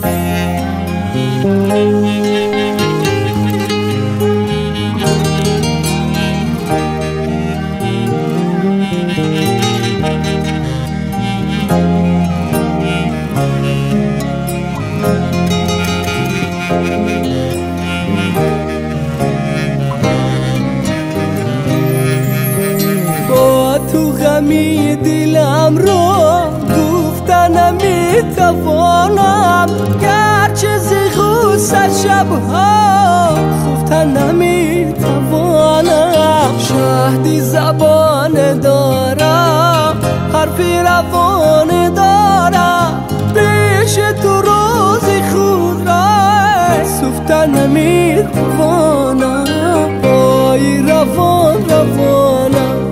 با تو غمی دلم رو گفتن نمیتوانم، گرچه زیغوست شبها خفتن نمیتوانم. شهدی زبان دارم، حرفی روان دارم، پیش تو روزی خود را سفتن نمیتوانم. آی روان روانم،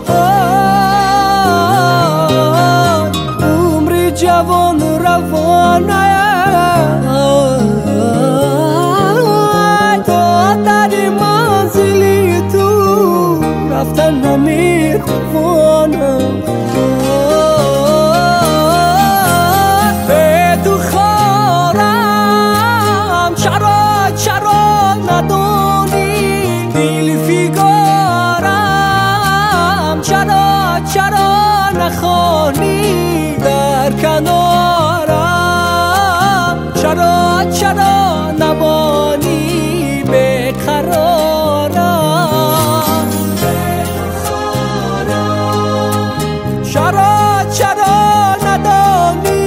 عمری جوان روانه، تا در منزلی تو رفتن نمیتوانم. به تو خارم چرا ندانی، دل فیگارم چرا نخوانی، در کنارم چرا نمانی بیقرارم. چرا ندانی،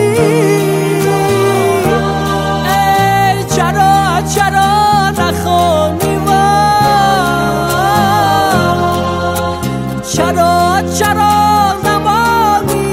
ای چرا نخوانی، چرا نمانی.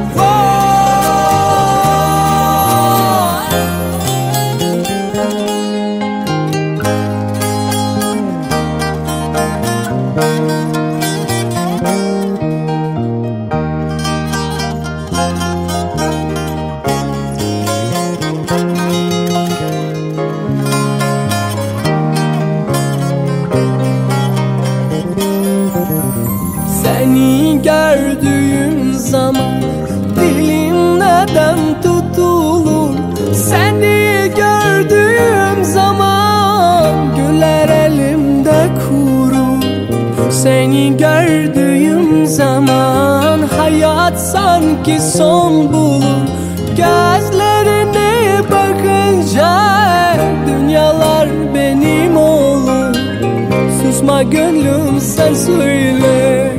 Seni gördüğüm zaman dilim neden tutulur? Seni gördüğüm zaman güller elimde kurur. Seni gördüğüm zaman hayat sanki son bulur. Gözlerine bakınca dünyalar benim olur. Susma gönlüm sen söyle,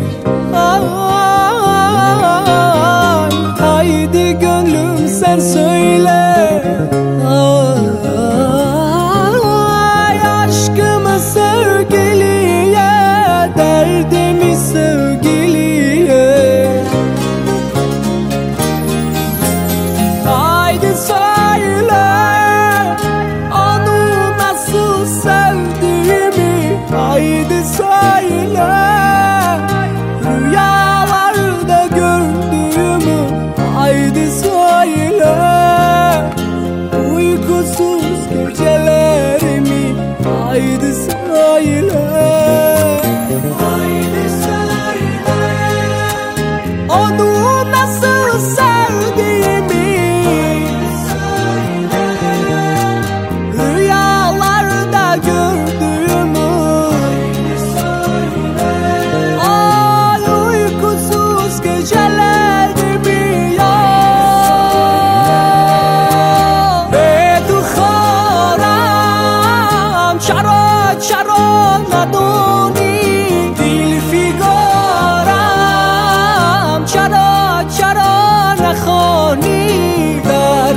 haydi gönlüm sen söyle. Aşkımı sevgiliye, derdimi sevgiliye. Haydi söyle onu nasıl sevdiğimi, haydi söyle rüyalarda gördüğümü, haydi söyle uykusuz gecelerimi, haydi söyle. Haydi söyle onu nasıl sevdiğimi, rüyalarda gördüğümü, ay uykusuz gecelerimi ya. Ve tu kharam çara nadoni, dil figaram çara nakhoni, dar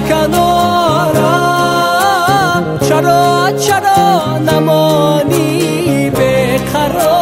kanaram چرا نمانی بیقرار.